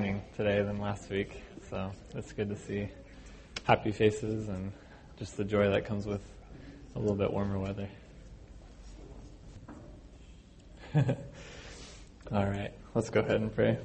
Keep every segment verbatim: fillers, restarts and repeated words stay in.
morning today than last week, so it's good to see happy faces and just the joy that comes with a little bit warmer weather. All right, let's go ahead and pray.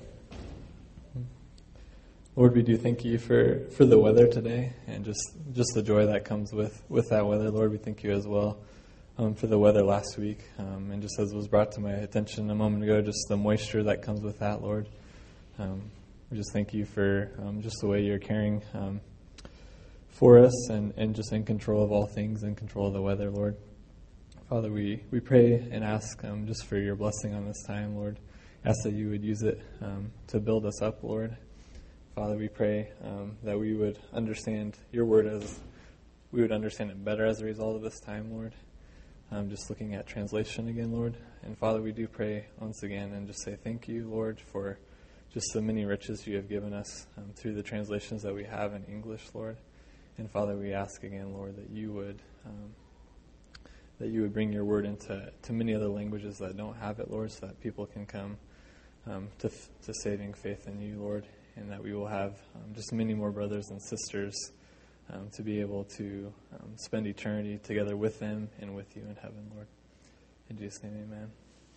Lord, we do thank you for, for the weather today and just, just the joy that comes with, with that weather. Lord, we thank you as well um, for the weather last week. Um, and just as was brought to my attention a moment ago, just the moisture that comes with that, Lord. Um, we just thank you for um, just the way you're caring um, for us and, and just in control of all things, in control of the weather, Lord. Father, we, we pray and ask um, just for your blessing on this time, Lord. Ask that you would use it um, to build us up, Lord. Father, we pray um, that we would understand your word as, we would understand it better as a result of this time, Lord. Um, just looking at translation again, Lord. And Father, we do pray once again and just say thank you, Lord, for just the many riches you have given us um, through the translations that we have in English, Lord. And Father, we ask again, Lord, that you would um, that you would bring your word into to many other languages that don't have it, Lord, so that people can come um, to to saving faith in you, Lord. And that we will have um, just many more brothers and sisters um, to be able to um, spend eternity together with them and with you in heaven, Lord. In Jesus' name, amen.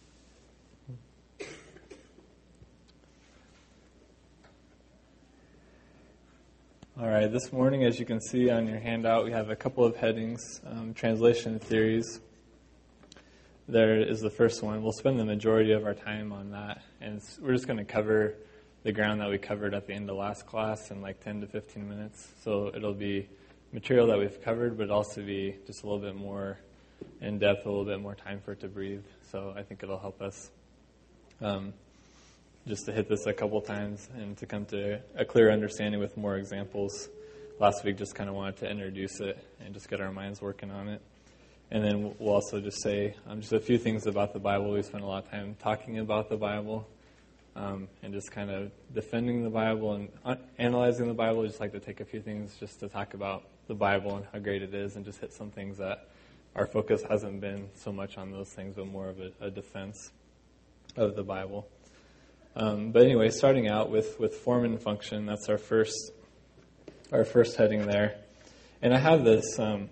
All right, this morning, as you can see on your handout, we have a couple of headings, um, translation theories. There is the first one. We'll spend the majority of our time on that, and we're just going to cover the ground that we covered at the end of last class in like ten to fifteen minutes. So it'll be material that we've covered, but also be just a little bit more in depth, a little bit more time for it to breathe. So I think it'll help us um, just to hit this a couple times and to come to a clear understanding with more examples. Last week just kind of wanted to introduce it and just get our minds working on it. And then we'll also just say um, just a few things about the Bible. We spent a lot of time talking about the Bible. Um, and just kind of defending the Bible and un- analyzing the Bible. I just like to take a few things just to talk about the Bible and how great it is and just hit some things that our focus hasn't been so much on those things, but more of a, a defense of the Bible. Um, but anyway, starting out with, with form and function, that's our first our first heading there. And I have this, um,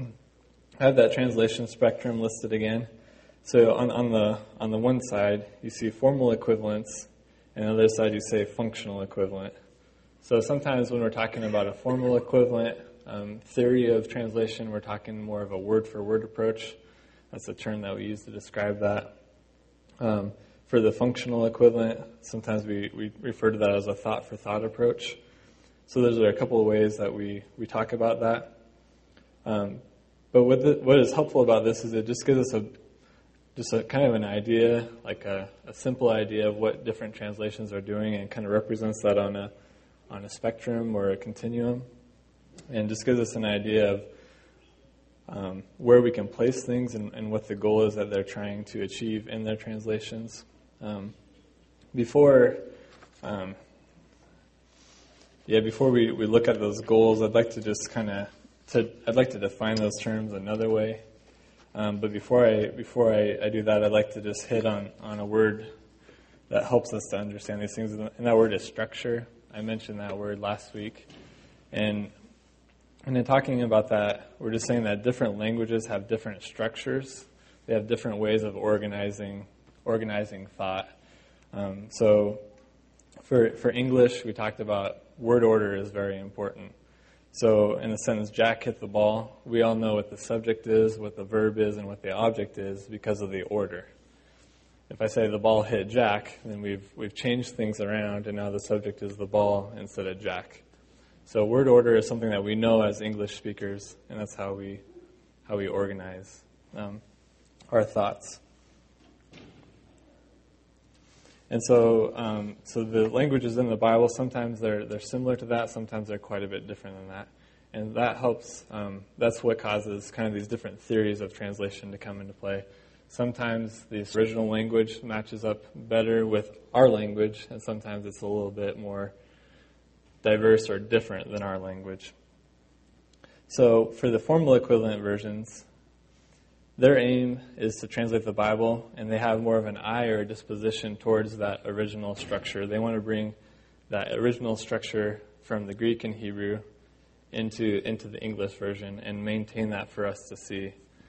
I have that translation spectrum listed again. So on, on the on the one side, you see formal equivalence. And on the other side, you say functional equivalent. So sometimes when we're talking about a formal equivalent um, theory of translation, we're talking more of a word-for-word approach. That's a term that we use to describe that. Um, for the functional equivalent, sometimes we, we refer to that as a thought-for-thought approach. So those are a couple of ways that we, we talk about that. Um, but what, the, what is helpful about this is it just gives us a Just a kind of an idea, like a, a simple idea of what different translations are doing, and kind of represents that on a on a spectrum or a continuum, and just gives us an idea of um, where we can place things and, and what the goal is that they're trying to achieve in their translations. Um, before, um, yeah, before we, we look at those goals, I'd like to just kind of to I'd like to define those terms another way. Um, but before I before I, I do that, I'd like to just hit on, on a word that helps us to understand these things, and that word is structure. I mentioned that word last week, and and in talking about that, we're just saying that different languages have different structures. They have different ways of organizing organizing thought. Um, so, for for English, we talked about word order is very important. So in the sentence, Jack hit the ball, we all know what the subject is, what the verb is, and what the object is because of the order. If I say the ball hit Jack, then we've we've changed things around, and now the subject is the ball instead of Jack. So word order is something that we know as English speakers, and that's how we how we organize um, our thoughts. And so, um, so the languages in the Bible, sometimes they're they're similar to that, sometimes they're quite a bit different than that. And that helps, um, that's what causes kind of these different theories of translation to come into play. Sometimes the original language matches up better with our language, and sometimes it's a little bit more diverse or different than our language. So for the formal equivalent versions, their aim is to translate the Bible, and they have more of an eye or a disposition towards that original structure. They want to bring that original structure from the Greek and Hebrew into into the English version and maintain that for us to see.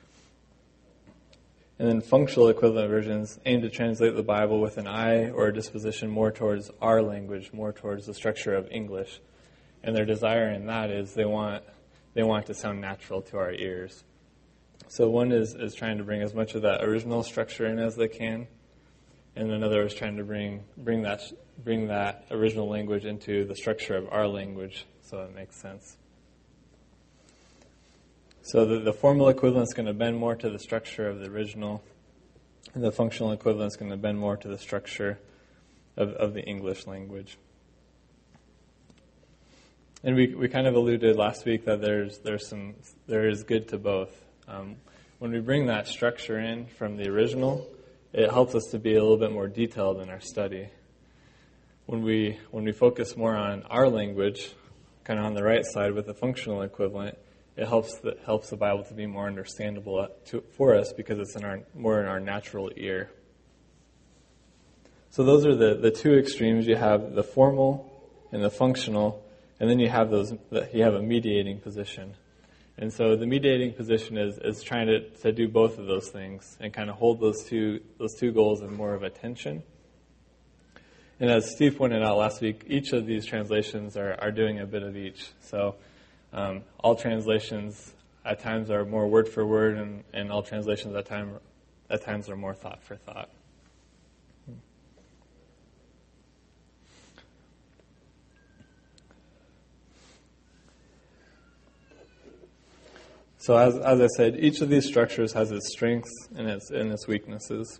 And then functional equivalent versions aim to translate the Bible with an eye or a disposition more towards our language, more towards the structure of English. And their desire in that is they want they want to sound natural to our ears. So one is, is trying to bring as much of that original structure in as they can, and another is trying to bring bring that bring that original language into the structure of our language, so it makes sense. So the, the formal equivalent is going to bend more to the structure of the original, and the functional equivalent is going to bend more to the structure of, of the English language. And we we kind of alluded last week that there's there's some there is good to both. Um, when we bring that structure in from the original, it helps us to be a little bit more detailed in our study. When we when we focus more on our language, kind of on the right side with the functional equivalent, it helps the, helps the Bible to be more understandable to, for us because it's in our more in our natural ear. So those are the, the two extremes. You have the formal and the functional, and then you have those you have a mediating position. And so the mediating position is, is trying to, to do both of those things and kind of hold those two those two goals in more of a tension. And as Steve pointed out last week, each of these translations are, are doing a bit of each. So um, all translations at times are more word for word, and, and all translations at time at times are more thought for thought. So as as I said, each of these structures has its strengths and its and its weaknesses.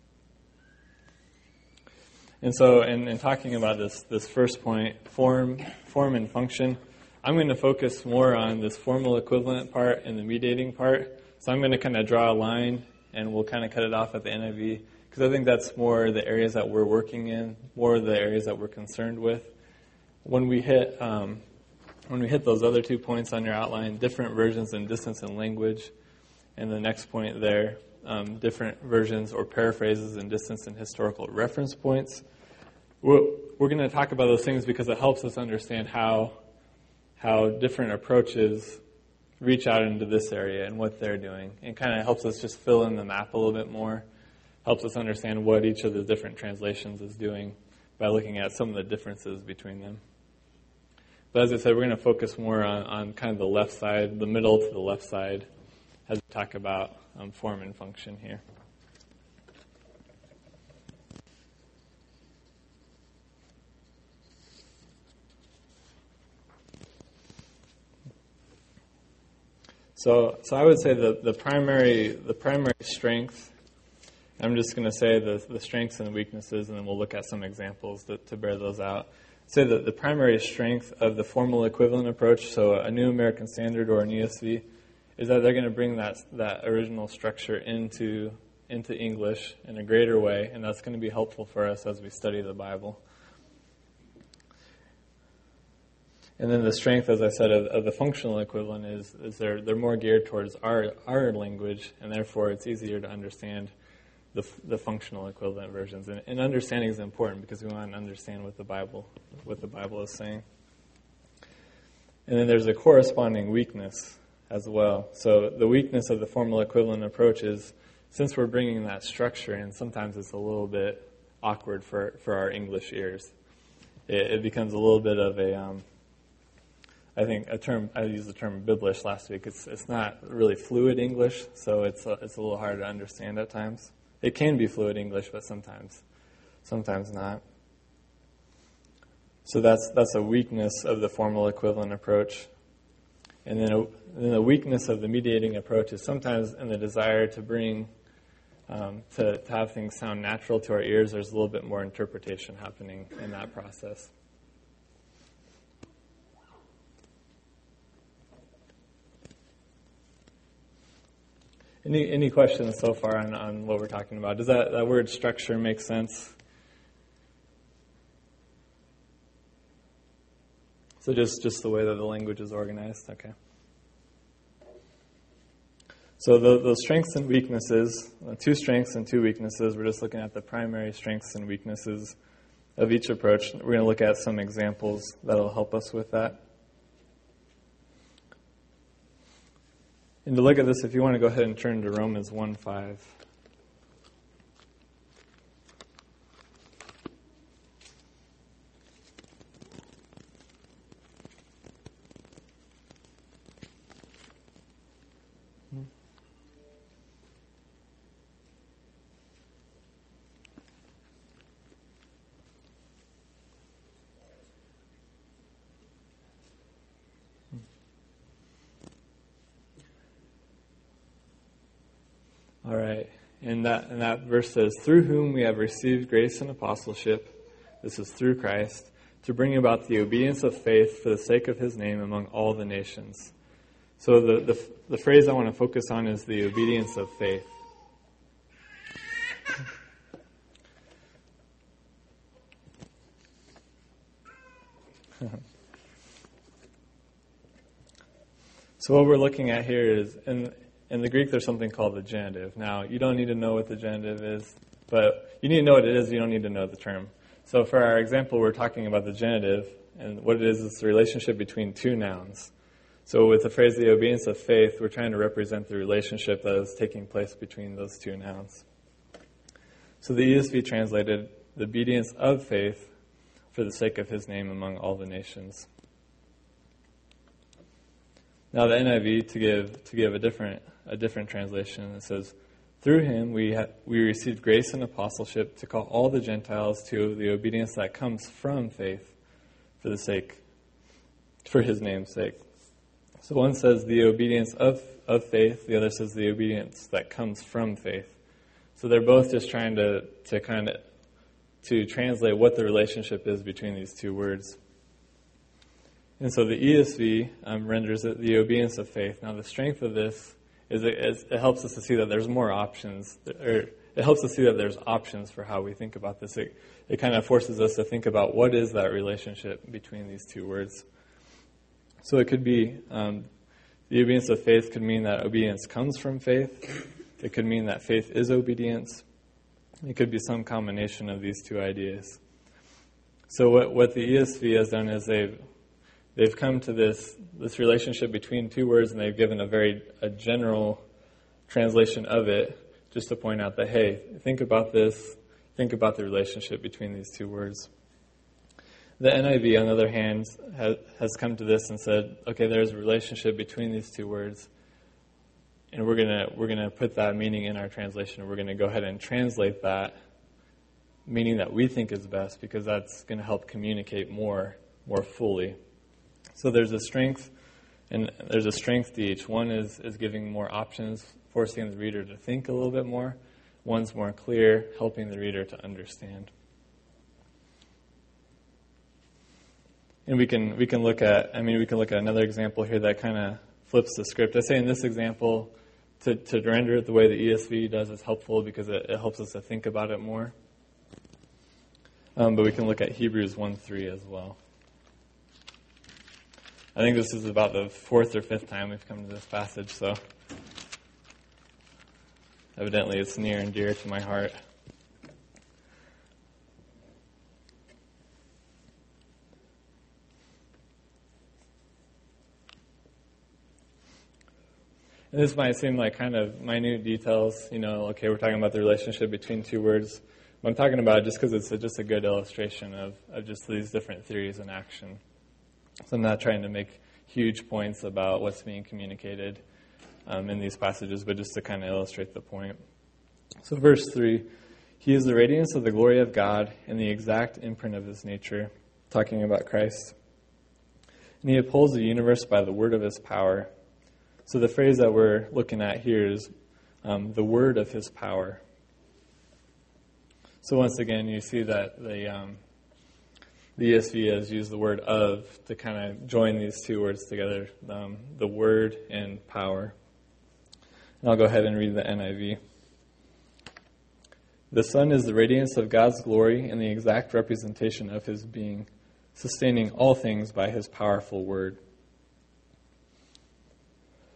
And so in, in talking about this this first point, form form and function, I'm going to focus more on this formal equivalent part and the mediating part. So I'm going to kind of draw a line, and we'll kind of cut it off at the N I V, because I think that's more the areas that we're working in, more the areas that we're concerned with. When we hit um, When we hit those other two points on your outline, different versions in distance and language, and the next point there, um, different versions or paraphrases in distance and historical reference points, we're, we're going to talk about those things because it helps us understand how how different approaches reach out into this area and what they're doing. It kind of helps us just fill in the map a little bit more, helps us understand what each of the different translations is doing by looking at some of the differences between them. But as I said, we're going to focus more on, on kind of the left side, the middle to the left side, as we talk about um, form and function here. So, so I would say that the primary, the primary strength. I'm just going to say the the strengths and the weaknesses, and then we'll look at some examples to, to bear those out. Say that the primary strength of the formal equivalent approach, so a New American Standard or an E S V, is that they're going to bring that that original structure into into English in a greater way, and that's going to be helpful for us as we study the Bible. And then the strength, as I said, of, of the functional equivalent is is they're they're more geared towards our our language, and therefore it's easier to understand the the functional equivalent versions. And, and understanding is important because we want to understand what the Bible what the Bible is saying. And then there's a corresponding weakness as well. So the weakness of the formal equivalent approach is, since we're bringing that structure in, sometimes it's a little bit awkward for, for our English ears. It, it becomes a little bit of a, um, I think a term, I used the term Biblish last week. It's it's not really fluid English, so it's a, it's a little hard to understand at times. It can be fluid English, but sometimes, sometimes not. So that's that's a weakness of the formal equivalent approach. And then, a, then the weakness of the mediating approach is sometimes in the desire to bring, um, to, to have things sound natural to our ears, there's a little bit more interpretation happening in that process. Any any questions so far on, on what we're talking about? Does that, that word structure make sense? So just, just the way that the language is organized? Okay. So the, those strengths and weaknesses, uh, two strengths and two weaknesses, we're just looking at the primary strengths and weaknesses of each approach. We're going to look at some examples that'll help us with that. And to look at this, if you want to go ahead and turn to Romans one five. All right, and that and that verse says, "Through whom we have received grace and apostleship," this is through Christ, "to bring about the obedience of faith for the sake of his name among all the nations." So the the, the phrase I want to focus on is the obedience of faith. So what we're looking at here is, in, in the Greek there's something called the genitive. Now, you don't need to know what the genitive is, but you need to know what it is, you don't need to know the term. So for our example, we're talking about the genitive, and what it is is the relationship between two nouns. So with the phrase the obedience of faith, we're trying to represent the relationship that is taking place between those two nouns. So the E S V translated, "the obedience of faith for the sake of his name among all the nations." Now the N I V, to give to give a different a different translation, it says, "Through him we ha- we received grace and apostleship to call all the Gentiles to the obedience that comes from faith, for the sake, for his name's sake." So one says the obedience of of faith, the other says the obedience that comes from faith. So they're both just trying to to kind of to translate what the relationship is between these two words. And so the E S V um, renders it the obedience of faith. Now the strength of this is it, is it helps us to see that there's more options, or it helps us see that there's options for how we think about this. It, it kind of forces us to think about what is that relationship between these two words. So it could be, um, the obedience of faith could mean that obedience comes from faith. It could mean that faith is obedience. It could be some combination of these two ideas. So what, what the E S V has done is they've They've come to this this relationship between two words, and they've given a very a general translation of it, just to point out that, hey, think about this, think about the relationship between these two words. The N I V, on the other hand, has, has come to this and said, okay, there's a relationship between these two words, and we're gonna we're gonna put that meaning in our translation, and we're gonna go ahead and translate that meaning that we think is best, because that's going to help communicate more more fully. So there's a strength, and there's a strength to each. One is, is giving more options, forcing the reader to think a little bit more. One's more clear, helping the reader to understand. And we can we can look at, I mean, we can look at another example here that kind of flips the script. I say in this example, to, to render it the way the E S V does is helpful because it, it helps us to think about it more. Um, but we can look at Hebrews one three as well. I think this is about the fourth or fifth time we've come to this passage, so evidently it's near and dear to my heart. And this might seem like kind of minute details, you know, okay, we're talking about the relationship between two words. But I'm talking about it just because it's a, just a good illustration of, of just these different theories in action. So I'm not trying to make huge points about what's being communicated um, in these passages, but just to kind of illustrate the point. So verse three, "He is the radiance of the glory of God and the exact imprint of his nature," talking about Christ. "And he upholds the universe by the word of his power." So the phrase that we're looking at here is um, the word of his power. So once again, you see that the um, the E S V has used the word "of" to kind of join these two words together, um, the word and power. And I'll go ahead and read the N I V. "The Son is the radiance of God's glory and the exact representation of his being, sustaining all things by his powerful word."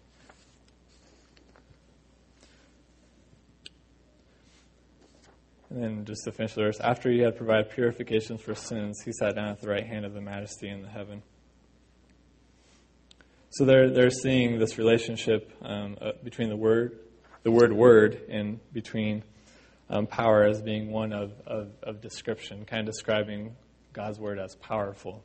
And And then just to finish the verse, after he had provided purifications for sins, he sat down at the right hand of the Majesty in the heaven. So they're they're seeing this relationship um, uh, between the word, the word word, and between um, power as being one of, of, of description, kind of describing God's word as powerful.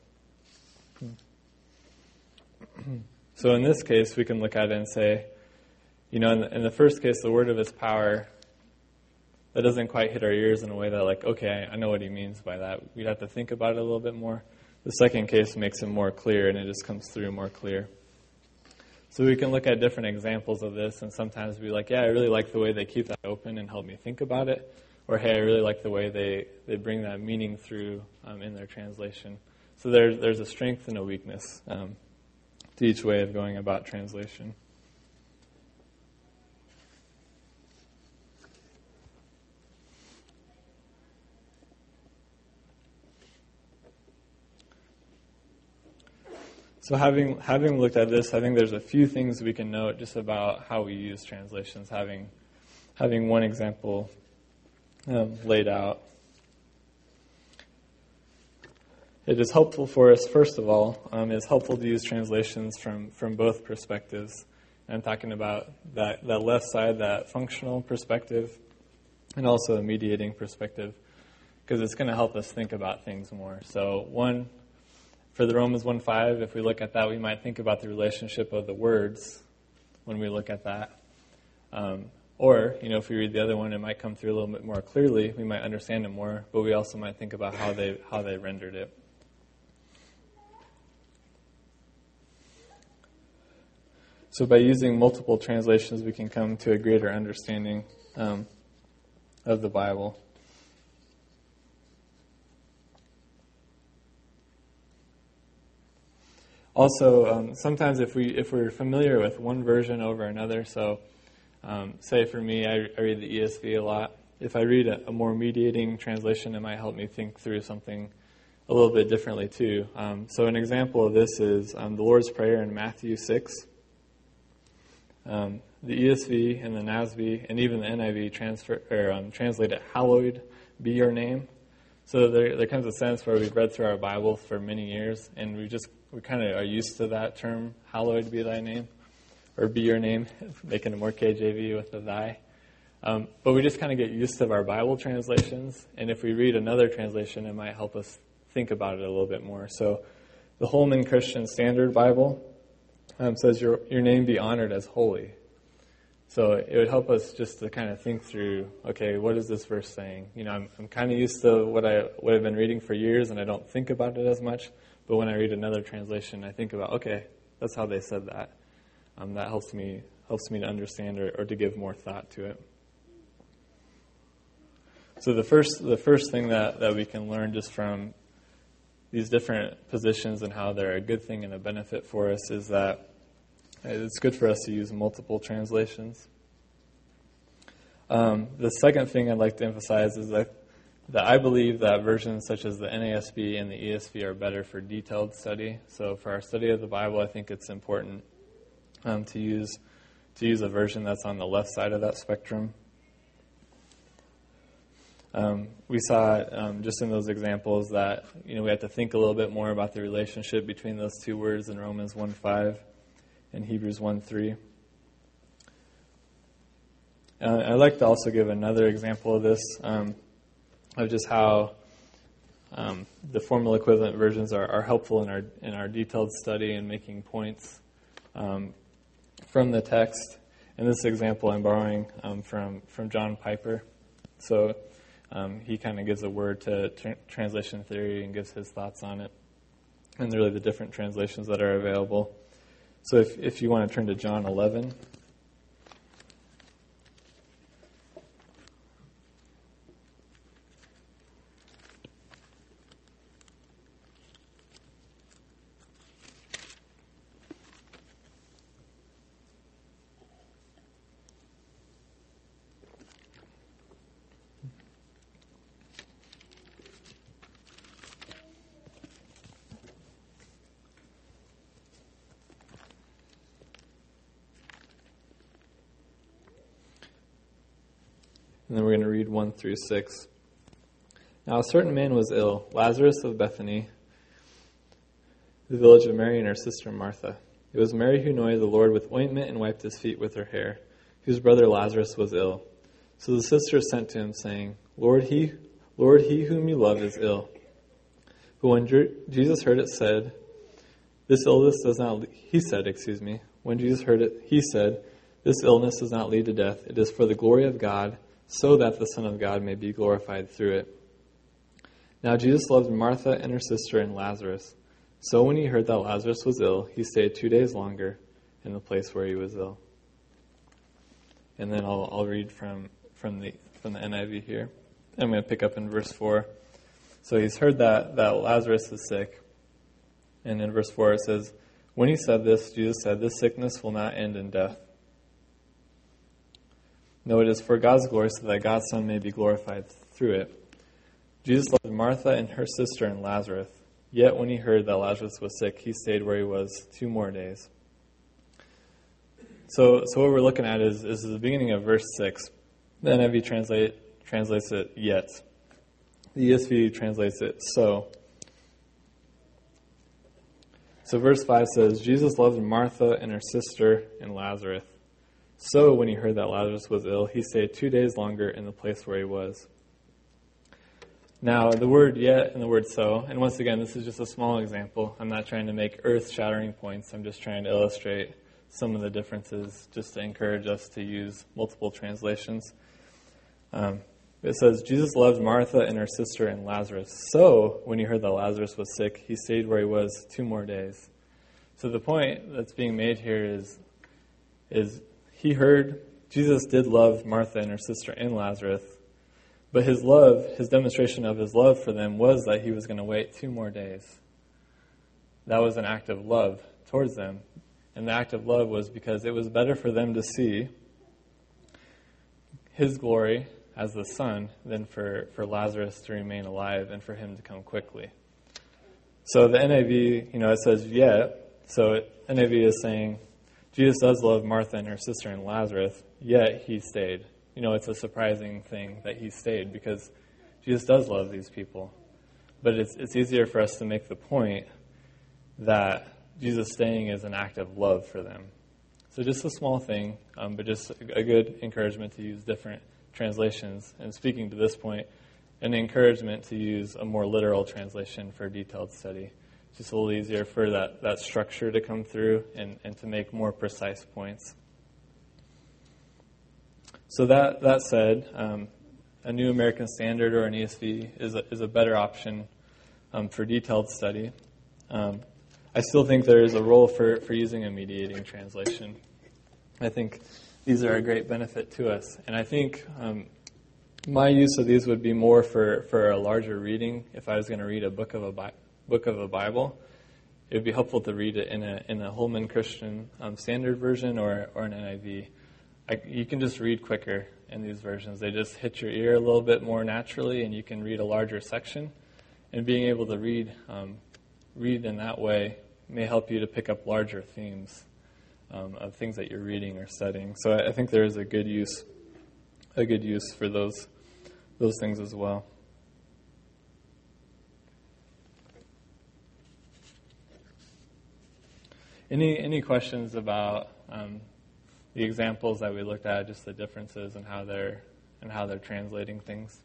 So in this case, we can look at it and say, you know, in the, in the first case, the word of his power, that doesn't quite hit our ears in a way that, like, okay, I know what he means by that. We'd have to think about it a little bit more. The second case makes it more clear, and it just comes through more clear. So we can look at different examples of this, and sometimes be like, yeah, I really like the way they keep that open and help me think about it. Or, hey, I really like the way they, they bring that meaning through um, in their translation. So there, there's a strength and a weakness um, to each way of going about translation. So having having looked at this, I think there's a few things we can note just about how we use translations, having having one example um, laid out. It is helpful for us, first of all, um, it's helpful to use translations from, from both perspectives. I'm talking about that, that left side, that functional perspective, and also a mediating perspective, because it's going to help us think about things more. So one, for the Romans one five, if we look at that, we might think about the relationship of the words when we look at that. Um, or, you know, if we read the other one, it might come through a little bit more clearly. We might understand it more, but we also might think about how they how they rendered it. So by using multiple translations, we can come to a greater understanding um, of the Bible. Also, um, sometimes if we if we're familiar with one version over another, so um, say for me, I, I read the E S V a lot. If I read a, a more mediating translation, it might help me think through something a little bit differently too. Um, so an example of this is um, the Lord's Prayer in Matthew six. Um, the E S V and the N A S B and even the N I V transfer, or, um, translate it, hallowed be your name. So there, there comes a sense where we've read through our Bible for many years, and we just we kind of are used to that term, hallowed be thy name, or be your name, making it more K J V with the thy. Um, but we just kind of get used to our Bible translations, and if we read another translation, it might help us think about it a little bit more. So the Holman Christian Standard Bible um, says, your, your name be honored as holy. So it would help us just to kind of think through, okay, what is this verse saying? You know, I'm, I'm kind of used to what, I, what I've been reading for years, and I don't think about it as much. But when I read another translation, I think about, okay, that's how they said that. Um, that helps me helps me to understand or, or to give more thought to it. So the first the first thing that, that we can learn just from these different positions and how they're a good thing and a benefit for us is that it's good for us to use multiple translations. Um, the second thing I'd like to emphasize is that, that I believe that versions such as the N A S B and the E S V are better for detailed study. So for our study of the Bible, I think it's important um, to use to use a version that's on the left side of that spectrum. Um, we saw um, just in those examples that you know we have to think a little bit more about the relationship between those two words in Romans one five. In Hebrews one three. Uh, I'd like to also give another example of this, um, of just how um, the formal equivalent versions are, are helpful in our in our detailed study and making points um, from the text. In this example, I'm borrowing um, from, from John Piper. So um, he kind of gives a word to tra- translation theory and gives his thoughts on it, and really the different translations that are available. So if, if you want to turn to John eleven. And then we're going to read one through six. Now a certain man was ill, Lazarus of Bethany, the village of Mary and her sister Martha. It was Mary who anointed the Lord with ointment and wiped his feet with her hair, whose brother Lazarus was ill. So the sisters sent to him, saying, Lord, he, Lord, he whom you love is ill. But when Jesus heard it said, this illness does not, he said, excuse me, when Jesus heard it, he said, this illness does not lead to death. It is for the glory of God, so that the Son of God may be glorified through it. Now Jesus loved Martha and her sister and Lazarus. So when he heard that Lazarus was ill, he stayed two days longer in the place where he was ill. And then I'll, I'll read from, from the from the N I V here. I'm going to pick up in verse four. So he's heard that, that Lazarus is sick. And in verse four it says, when he said this, Jesus said, this sickness will not end in death. No, it is for God's glory, so that God's Son may be glorified through it. Jesus loved Martha and her sister and Lazarus. Yet when he heard that Lazarus was sick, he stayed where he was two more days. So so what we're looking at is, is the beginning of verse six. The N I V translate, translates it yet. The E S V translates it so. So verse five says, Jesus loved Martha and her sister and Lazarus. So when he heard that Lazarus was ill, he stayed two days longer in the place where he was. Now, the word yet and the word so, and once again, this is just a small example. I'm not trying to make earth-shattering points. I'm just trying to illustrate some of the differences just to encourage us to use multiple translations. Um, it says, Jesus loved Martha and her sister and Lazarus. So when he heard that Lazarus was sick, he stayed where he was two more days. So the point that's being made here is, is he heard Jesus did love Martha and her sister and Lazarus. But his love, his demonstration of his love for them was that he was going to wait two more days. That was an act of love towards them. And the act of love was because it was better for them to see his glory as the Son than for, for Lazarus to remain alive and for him to come quickly. So the N I V, you know, it says yet. So it, N I V is saying Jesus does love Martha and her sister and Lazarus, yet he stayed. You know, it's a surprising thing that he stayed because Jesus does love these people. But it's it's easier for us to make the point that Jesus staying is an act of love for them. So just a small thing, um, but just a good encouragement to use different translations. And speaking to this point, an encouragement to use a more literal translation for detailed study. It's just a little easier for that, that structure to come through and, and to make more precise points. So that that said, um, a New American Standard or an E S V is a, is a better option um, for detailed study. Um, I still think there is a role for, for using a mediating translation. I think these are a great benefit to us. And I think um, my use of these would be more for, for a larger reading. If I was going to read a book of a Bi- book of a Bible, it would be helpful to read it in a in a Holman Christian um, Standard version or, or an N I V. I, you can just read quicker in these versions. They just hit your ear a little bit more naturally, and you can read a larger section. And being able to read um, read in that way may help you to pick up larger themes um, of things that you're reading or studying. So I, I think there is a good use, a good use for those those things as well. Any any questions about um, the examples that we looked at, just the differences and how they're and how they're translating things?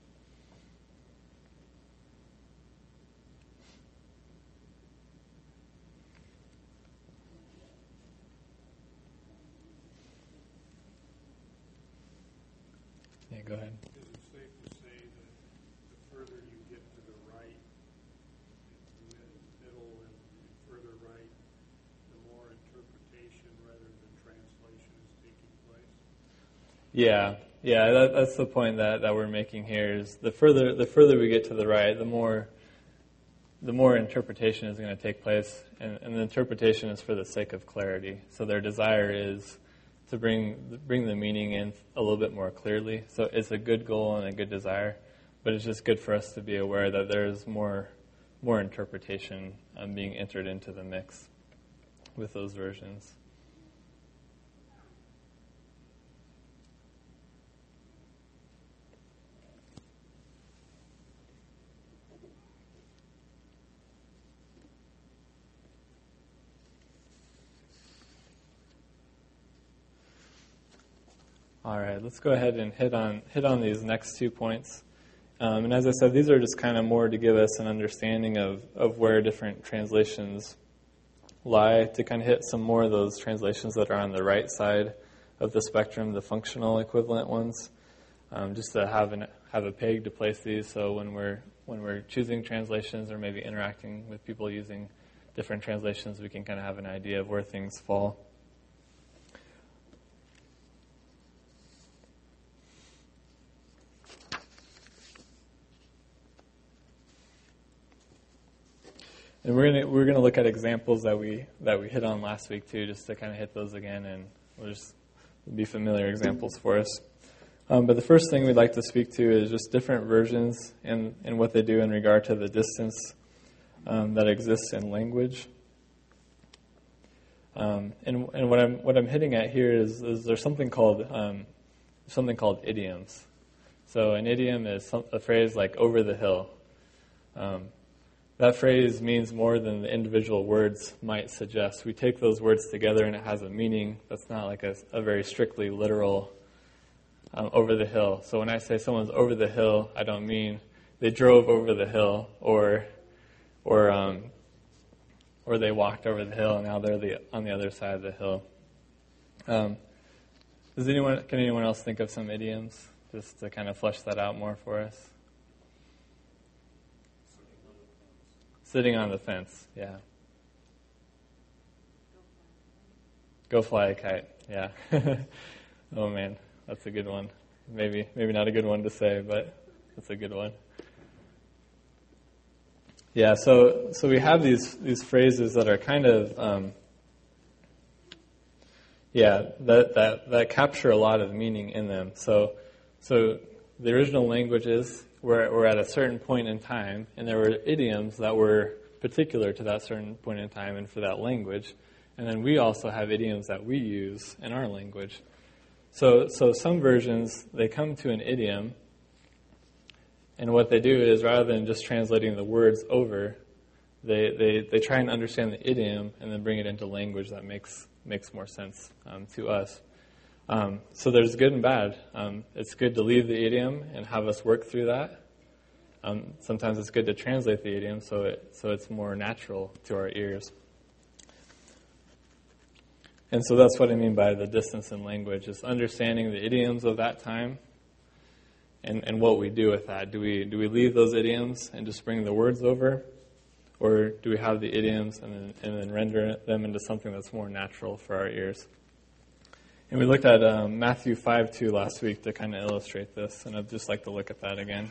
Yeah, go ahead. Is it safe to say that the further you get to the right, the middle and further right, the more interpretation rather than translation is taking place? Yeah, yeah, that, that's the point that, that we're making here. Is the further the further we get to the right, the more the more interpretation is going to take place, and, and the interpretation is for the sake of clarity. So their desire is to bring bring the meaning in a little bit more clearly. So it's a good goal and a good desire, but it's just good for us to be aware that there's more more interpretation um, being entered into the mix with those versions. All right, let's go ahead and hit on hit on these next two points. Um, and as I said, these are just kind of more to give us an understanding of, of where different translations lie, to kind of hit some more of those translations that are on the right side of the spectrum, the functional equivalent ones, um, just to have an have a peg to place these. So when we're when we're choosing translations or maybe interacting with people using different translations, we can kind of have an idea of where things fall. And we're gonna we're gonna look at examples that we that we hit on last week too, just to kind of hit those again, and we'll just be familiar examples for us. Um, but the first thing we'd like to speak to is just different versions and and what they do in regard to the distance um, that exists in language. Um, and and what I'm what I'm hitting at here is, is there's something called um, something called idioms. So an idiom is some, a phrase like "over the hill." Um, That phrase means more than the individual words might suggest. We take those words together and it has a meaning that's not like a, a very strictly literal um, over the hill. So when I say someone's over the hill, I don't mean they drove over the hill or or um, or they walked over the hill and now they're the, on the other side of the hill. Um, does anyone can anyone else think of some idioms just to kind of flesh that out more for us? Sitting on the fence, yeah. Go fly a kite, yeah. Oh man, that's a good one. Maybe maybe not a good one to say, but that's a good one. Yeah, so so we have these these phrases that are kind of um, yeah that that that capture a lot of meaning in them. So so the original languages were were at a certain point in time, and there were idioms that were particular to that certain point in time and for that language. And then we also have idioms that we use in our language. So so some versions, they come to an idiom, and what they do is rather than just translating the words over, they, they, they try and understand the idiom and then bring it into language that makes makes more sense um, to us. Um, so there's good and bad. Um, it's good to leave the idiom and have us work through that. Um, sometimes it's good to translate the idiom so it so it's more natural to our ears. And so that's what I mean by the distance in language, is understanding the idioms of that time and, and what we do with that. Do we do we leave those idioms and just bring the words over? Or do we have the idioms and then, and then render them into something that's more natural for our ears? And we looked at um, Matthew five two last week to kind of illustrate this, and I'd just like to look at that again.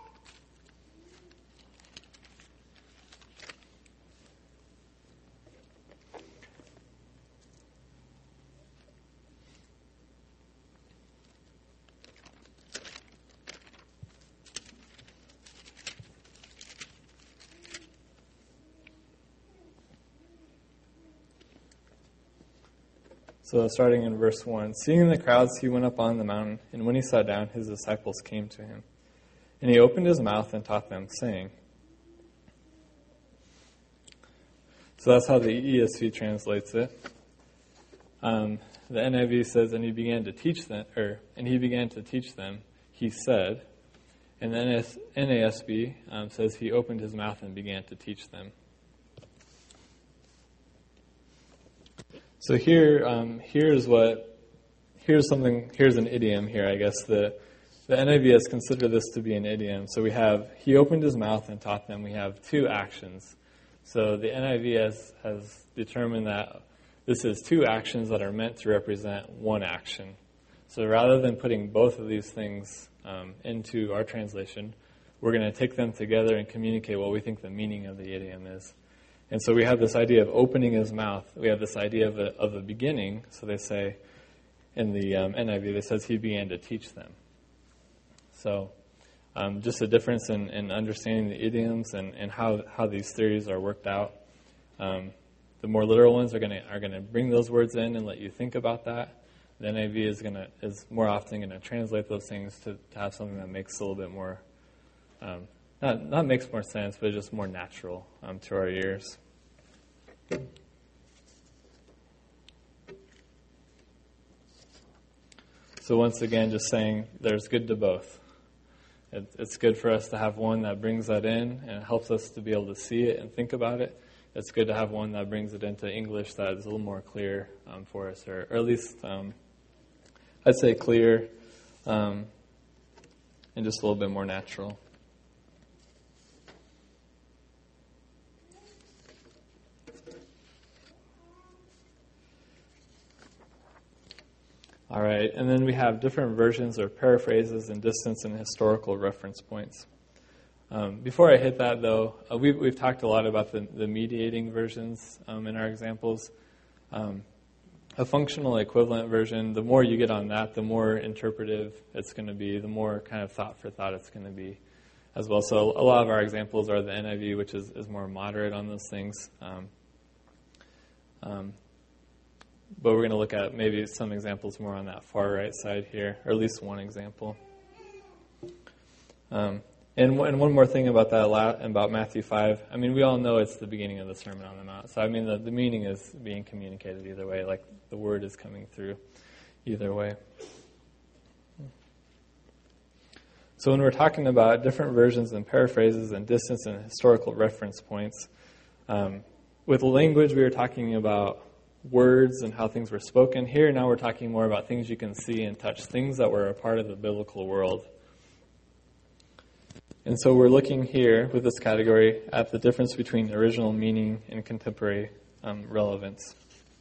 So starting in verse one, seeing the crowds, he went up on the mountain, and when he sat down, his disciples came to him. And he opened his mouth and taught them, saying. So that's how the E S V translates it. Um, the N I V says, and he began to teach them, or and he began to teach them, he said. And the N A S B um, says he opened his mouth and began to teach them. So here, um, here's what, here's something, here's an idiom here, I guess. The, the N I V has considered this to be an idiom. So we have, he opened his mouth and taught them. We have two actions. So the N I V has, has determined that this is two actions that are meant to represent one action. So rather than putting both of these things um, into our translation, we're going to take them together and communicate what we think the meaning of the idiom is. And so we have this idea of opening his mouth. We have this idea of a, of a beginning. So they say, in the um, N I V, it says he began to teach them. So um, just a difference in, in understanding the idioms and, and how, how these theories are worked out. Um, the more literal ones are going to are going to bring those words in and let you think about that. The N I V is going to is more often going to translate those things to, to have something that makes a little bit more um, Not, not makes more sense, but just more natural um, to our ears. So once again, just saying there's good to both. It, it's good for us to have one that brings that in and helps us to be able to see it and think about it. It's good to have one that brings it into English that is a little more clear um, for us, or, or at least um, I'd say clear um, and just a little bit more natural. All right, and then we have different versions or paraphrases and distance and historical reference points. Um, before I hit that, though, uh, we've, we've talked a lot about the, the mediating versions um, in our examples. Um, a functional equivalent version, the more you get on that, the more interpretive it's going to be, the more kind of thought for thought it's going to be as well. So a lot of our examples are the N I V, which is, is more moderate on those things. Um, um, But we're going to look at maybe some examples more on that far right side here, or at least one example. Um, and, and one more thing about that, about Matthew five. I mean, we all know it's the beginning of the Sermon on the Mount. So, I mean, the, the meaning is being communicated either way, like the word is coming through either way. So when we're talking about different versions and paraphrases and distance and historical reference points, um, with language we were talking about words and how things were spoken. Here now we're talking more about things you can see and touch, things that were a part of the biblical world. And so we're looking here with this category at the difference between original meaning and contemporary um, relevance.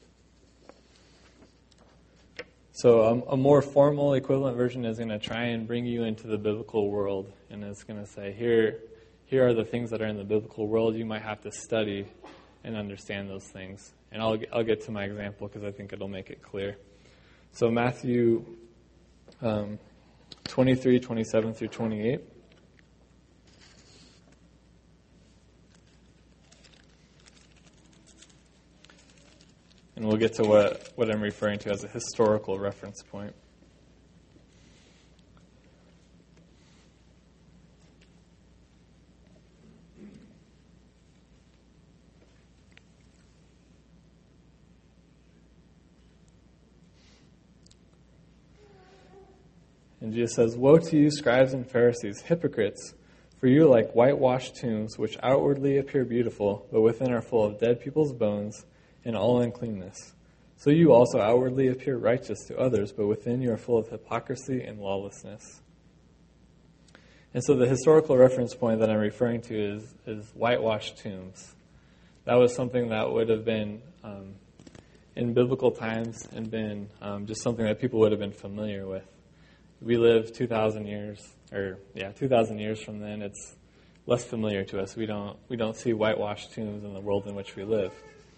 So um, a more formal equivalent version is going to try and bring you into the biblical world, and it's going to say, here, here are the things that are in the biblical world. You might have to study and understand those things. And I'll I'll get to my example because I think it'll make it clear. So Matthew um, twenty-three, twenty-seven through twenty-eight. And we'll get to what, what I'm referring to as a historical reference point. And Jesus says, "Woe to you, scribes and Pharisees, hypocrites, for you are like whitewashed tombs, which outwardly appear beautiful, but within are full of dead people's bones and all uncleanness. So you also outwardly appear righteous to others, but within you are full of hypocrisy and lawlessness." And so the historical reference point that I'm referring to is, is whitewashed tombs. That was something that would have been, um, in biblical times, and been um, just something that people would have been familiar with. We live two thousand years, or yeah, two thousand years from then. It's less familiar to us. We don't we don't see whitewashed tombs in the world in which we live.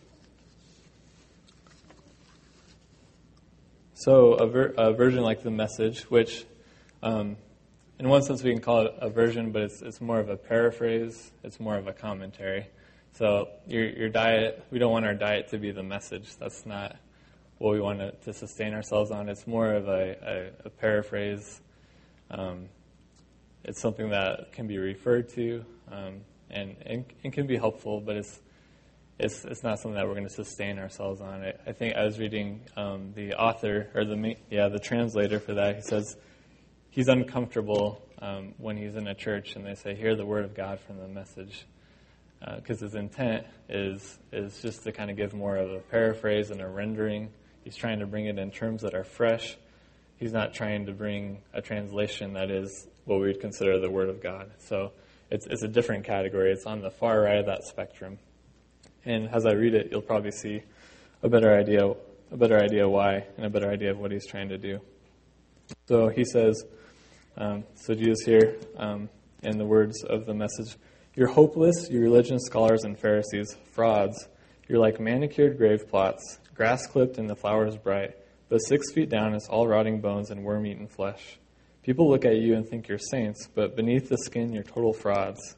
So a, ver- a version like the Message, which um, in one sense we can call it a version, but it's it's more of a paraphrase. It's more of a commentary. So your your diet, we don't want our diet to be the Message. That's not what we want to, to sustain ourselves on. It's more of a, a, a paraphrase. Um, it's something that can be referred to um, and, and and can be helpful, but it's it's it's not something that we're going to sustain ourselves on. I, I think I was reading um, the author or the yeah the translator for that. He says he's uncomfortable um, when he's in a church and they say, "Hear the word of God from the Message," because uh, his intent is is just to kind of give more of a paraphrase and a rendering. He's trying to bring it in terms that are fresh. He's not trying to bring a translation that is what we would consider the Word of God. So it's it's a different category. It's on the far right of that spectrum. And as I read it, you'll probably see a better idea, a better idea why, and a better idea of what he's trying to do. So he says, um, so Jesus here, um, in the words of the Message, "You're hopeless, you religion scholars and Pharisees, frauds. You're like manicured grave plots, grass clipped and the flowers bright, but six feet down it's all rotting bones and worm-eaten flesh. People look at you and think you're saints, but beneath the skin you're total frauds."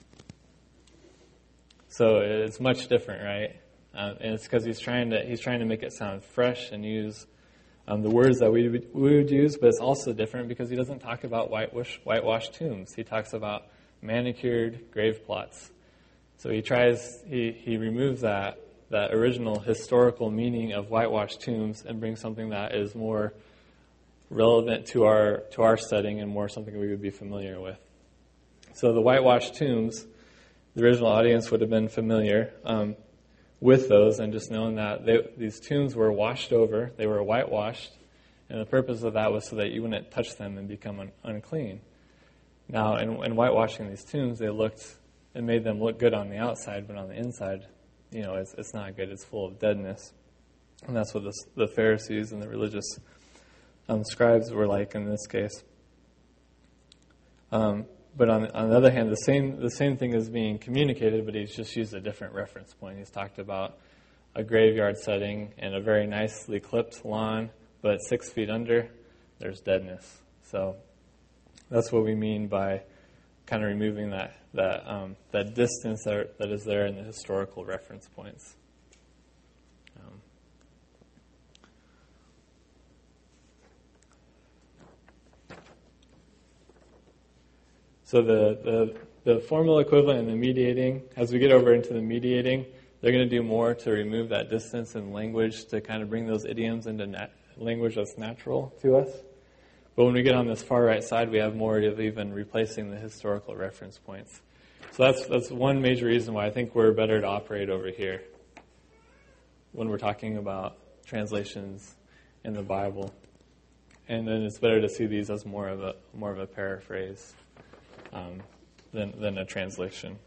So it's much different, right? Uh, and it's because he's trying to he's trying to make it sound fresh and use um, the words that we would, we would use, but it's also different because he doesn't talk about whitewash, whitewashed tombs. He talks about manicured grave plots. So he tries he he removes that. that original historical meaning of whitewashed tombs and bring something that is more relevant to our to our setting and more something we would be familiar with. So the whitewashed tombs, the original audience would have been familiar um, with those, and just knowing that they, these tombs were washed over, they were whitewashed, and the purpose of that was so that you wouldn't touch them and become un- unclean. Now, in, in whitewashing these tombs, they looked, it made them look good on the outside, but on the inside, you know, it's, it's not good. It's full of deadness. And that's what the, the Pharisees and the religious um, scribes were like in this case. Um, but on, on the other hand, the same the same thing is being communicated, but he's just used a different reference point. He's talked about a graveyard setting and a very nicely clipped lawn, but six feet under, there's deadness. So that's what we mean by kind of removing that that um, that distance that, are, that is there in the historical reference points. Um, so the, the the formal equivalent and the mediating, as we get over into the mediating, they're going to do more to remove that distance in language to kind of bring those idioms into nat- language that's natural to us. But when we get on this far right side, we have more of even replacing the historical reference points. So that's that's one major reason why I think we're better to operate over here when we're talking about translations in the Bible. And then it's better to see these as more of a more of a paraphrase um, than than a translation.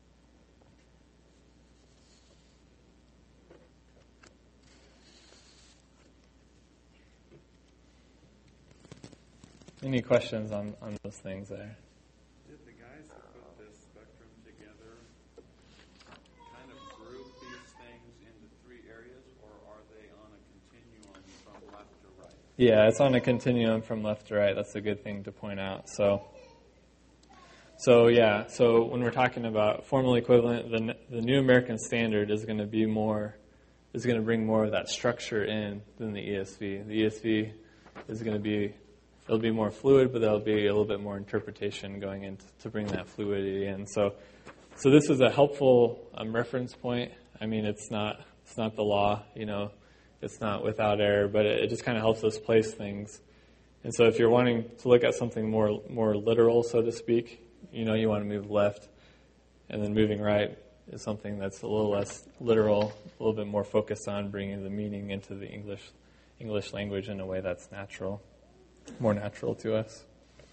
Any questions on, on those things there? Did the guys who put this spectrum together kind of group these things into three areas, or are they on a continuum from left to right? Yeah, it's on a continuum from left to right. That's a good thing to point out. So, so yeah, so when we're talking about formal equivalent, the the New American Standard is going to be more, is going to bring more of that structure in than the E S V. The E S V is going to be It'll be more fluid, but there'll be a little bit more interpretation going in to bring that fluidity in. So, so this is a helpful um, reference point. I mean, it's not it's not the law, you know, it's not without error, but it, it just kind of helps us place things. And so, if you're wanting to look at something more more literal, so to speak, you know, you want to move left, and then moving right is something that's a little less literal, a little bit more focused on bringing the meaning into the English English language in a way that's natural. More natural to us.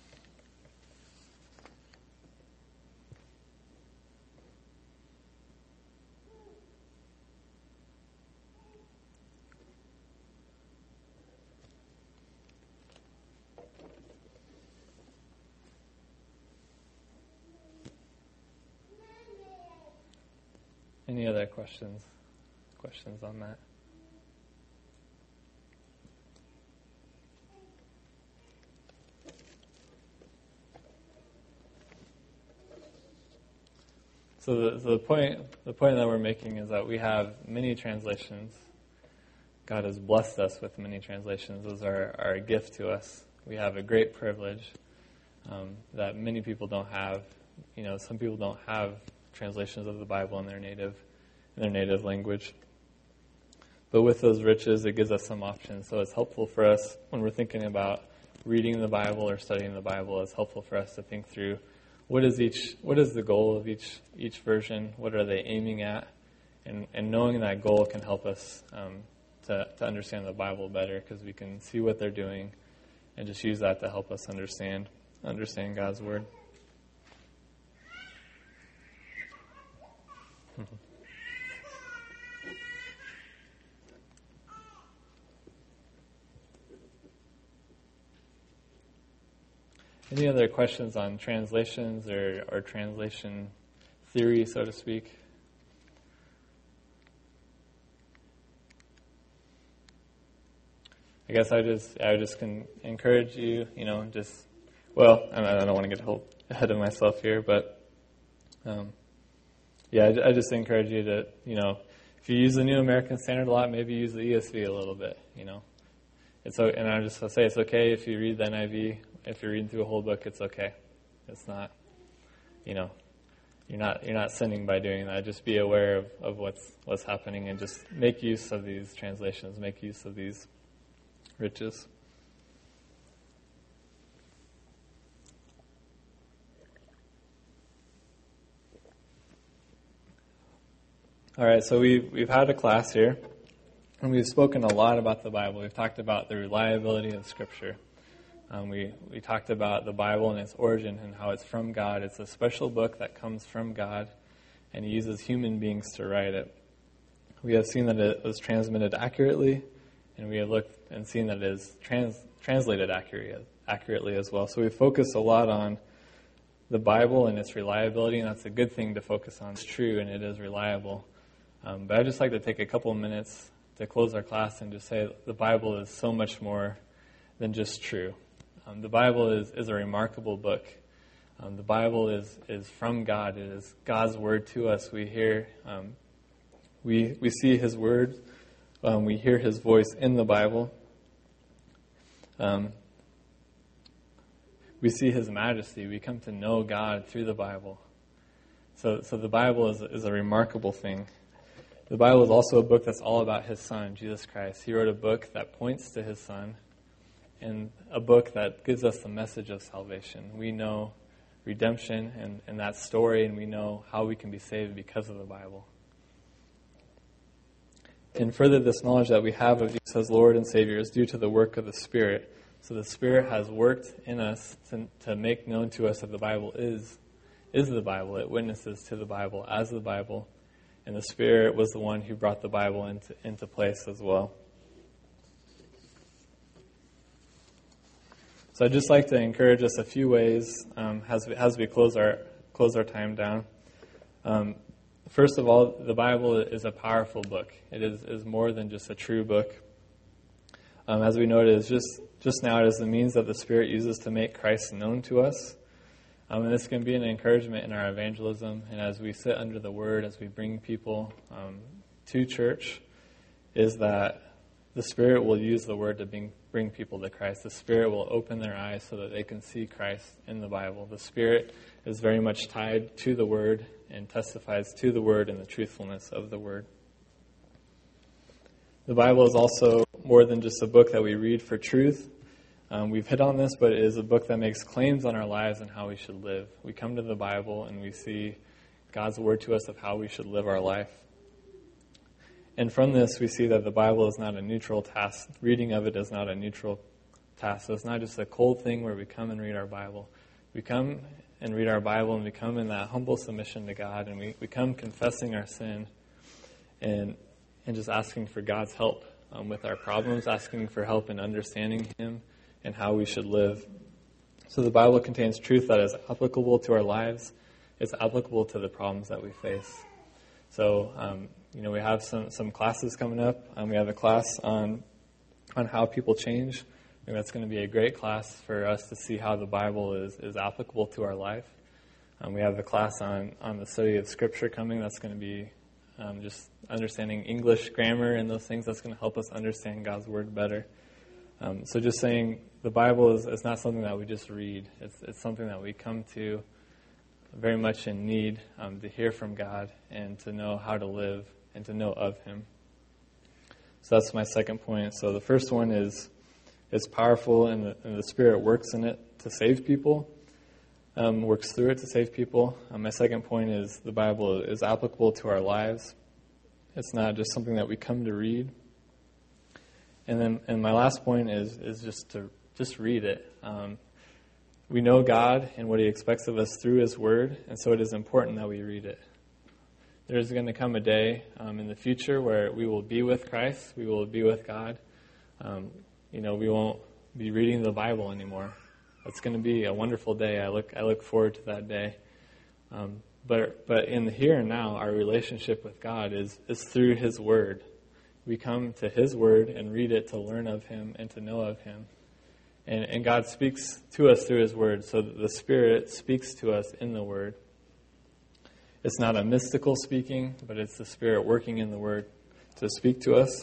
Any other questions? Questions on that? So the, so the point the point that we're making is that we have many translations. God has blessed us with many translations. Those are, are a gift to us. We have a great privilege um, that many people don't have. You know, some people don't have translations of the Bible in their native in their native language. But with those riches, it gives us some options. So it's helpful for us when we're thinking about reading the Bible or studying the Bible. It's helpful for us to think through What is each? What is the goal of each each version? What are they aiming at? And and knowing that goal can help us um, to to understand the Bible better, because we can see what they're doing, and just use that to help us understand understand God's word. Any other questions on translations or, or translation theory, so to speak? I guess I just I just can encourage you, you know, just well, I don't want to get ahead of myself here, but um, yeah, I, I just encourage you to, you know, if you use the New American Standard a lot, maybe use the E S V a little bit, you know. It's and I just say it's okay if you read the N I V. If you're reading through a whole book, it's okay. It's not, you know, you're not you're not sinning by doing that. Just be aware of, of what's what's happening and just make use of these translations. Make use of these riches. All right, so we've, we've had a class here, and we've spoken a lot about the Bible. We've talked about the reliability of Scripture. Um, we, we talked about the Bible and its origin and how it's from God. It's a special book that comes from God, and He uses human beings to write it. We have seen that it was transmitted accurately, and we have looked and seen that it is trans, translated accurately, accurately as well. So we focus a lot on the Bible and its reliability, and that's a good thing to focus on. It's true, and it is reliable. Um, but I'd just like to take a couple of minutes to close our class and just say the Bible is so much more than just true. Um, the Bible is, is a remarkable book. Um, the Bible is, is from God. It is God's word to us. We hear, um, we we see His word. Um, we hear His voice in the Bible. Um, we see His majesty. We come to know God through the Bible. So, so the Bible is is a remarkable thing. The Bible is also a book that's all about His Son, Jesus Christ. He wrote a book that points to His Son, and a book that gives us the message of salvation. We know redemption and, and that story, and we know how we can be saved because of the Bible. And further, this knowledge that we have of Jesus as Lord and Savior is due to the work of the Spirit. So the Spirit has worked in us to, to make known to us that the Bible is, is the Bible. It witnesses to the Bible as the Bible. And the Spirit was the one who brought the Bible into, into place as well. So I'd just like to encourage us a few ways um, as, we, as we close our close our time down. Um, first of all, the Bible is a powerful book. It is, is more than just a true book. Um, as we noted, it's just, just now it is the means that the Spirit uses to make Christ known to us. Um, and this can be an encouragement in our evangelism, and as we sit under the Word, as we bring people um, to church, is that the Spirit will use the Word to bring, bring people to Christ. The Spirit will open their eyes so that they can see Christ in the Bible. The Spirit is very much tied to the Word and testifies to the Word and the truthfulness of the Word. The Bible is also more than just a book that we read for truth. Um, we've hit on this, but it is a book that makes claims on our lives and how we should live. We come to the Bible and we see God's word to us of how we should live our life. And from this, we see that the Bible is not a neutral task. Reading of it is not a neutral task. So it's not just a cold thing where we come and read our Bible. We come and read our Bible and we come in that humble submission to God, and we, we come confessing our sin and, and just asking for God's help um, with our problems, asking for help in understanding Him and how we should live. So the Bible contains truth that is applicable to our lives. It's applicable to the problems that we face. So, um, you know, we have some, some classes coming up. Um, we have a class on on how people change. I think that's going to be a great class for us to see how the Bible is, is applicable to our life. Um, we have a class on, on the study of Scripture coming. That's going to be um, just understanding English grammar and those things. That's going to help us understand God's Word better. Um, so just saying the Bible is, is not something that we just read. It's, it's something that we come to very much in need um, to hear from God and to know how to live and to know of Him. So that's my second point. So the first one is it's powerful, and the, and the Spirit works in it to save people, um, works through it to save people. Um, my second point is the Bible is applicable to our lives. It's not just something that we come to read. And then, and my last point is is just to just read it. Um, we know God and what He expects of us through His Word, and so it is important that we read it. There is going to come a day um, in the future where we will be with Christ, we will be with God. Um, you know, we won't be reading the Bible anymore. It's going to be a wonderful day. I look I look forward to that day. Um, but but in the here and now, our relationship with God is is through His Word. We come to His Word and read it to learn of Him and to know of Him. And, and God speaks to us through His Word, so that the Spirit speaks to us in the Word. It's not a mystical speaking, but it's the Spirit working in the Word to speak to us.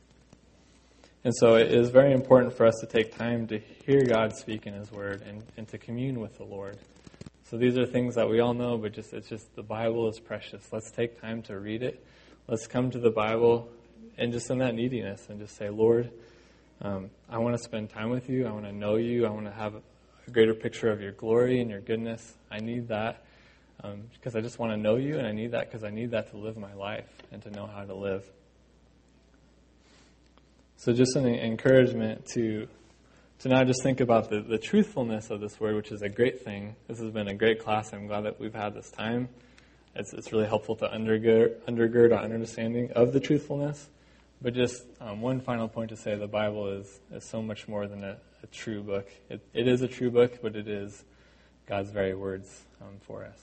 And so it is very important for us to take time to hear God speak in His Word and, and to commune with the Lord. So these are things that we all know, but just it's just the Bible is precious. Let's take time to read it. Let's come to the Bible and just in that neediness and just say, Lord, um, I want to spend time with You. I want to know You. I want to have a greater picture of Your glory and Your goodness. I need that. um, because I just want to know you, and I need that because I need that to live my life and to know how to live. So just an encouragement to to not just think about the, the truthfulness of this word, which is a great thing. This has been a great class. I'm glad that we've had this time. It's, it's really helpful to undergird, undergird our understanding of the truthfulness. But just um, one final point to say, the Bible is, is so much more than a, a true book. It, it is a true book, but it is God's very words um, for us.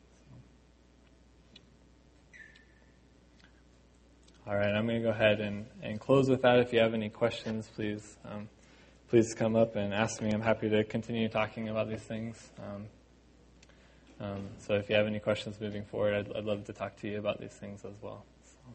So. All right, I'm going to go ahead and, and close with that. If you have any questions, please um, please come up and ask me. I'm happy to continue talking about these things. Um, um, so if you have any questions moving forward, I'd, I'd love to talk to you about these things as well.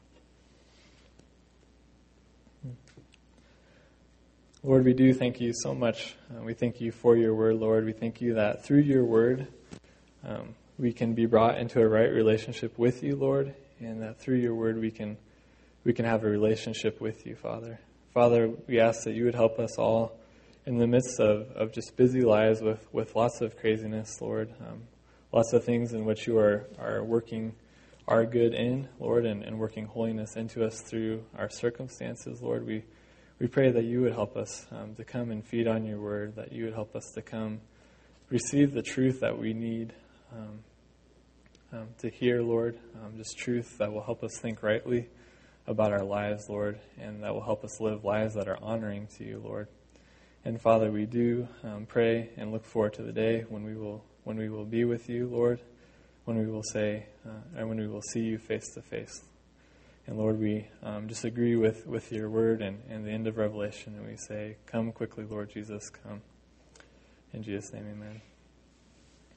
So. Lord, we do thank you so much. Uh, we thank you for your word, Lord. We thank you that through your word, um, we can be brought into a right relationship with you, Lord, and that through your word we can we can have a relationship with you, Father. Father, we ask that you would help us all in the midst of, of just busy lives with, with lots of craziness, Lord, um, lots of things in which you are, are working our good in, Lord, and, and working holiness into us through our circumstances, Lord. We we pray that you would help us um, to come and feed on your word, that you would help us to come receive the truth that we need um, um, to hear, Lord, um, just truth that will help us think rightly about our lives, Lord, and that will help us live lives that are honoring to you, Lord. And Father, we do um, pray and look forward to the day when we will when we will be with you, Lord, when we will say uh, and when we will see you face to face. And Lord, we um, just agree with, with your word and, and the end of Revelation, and we say, come quickly, Lord Jesus, come. In Jesus' name, amen.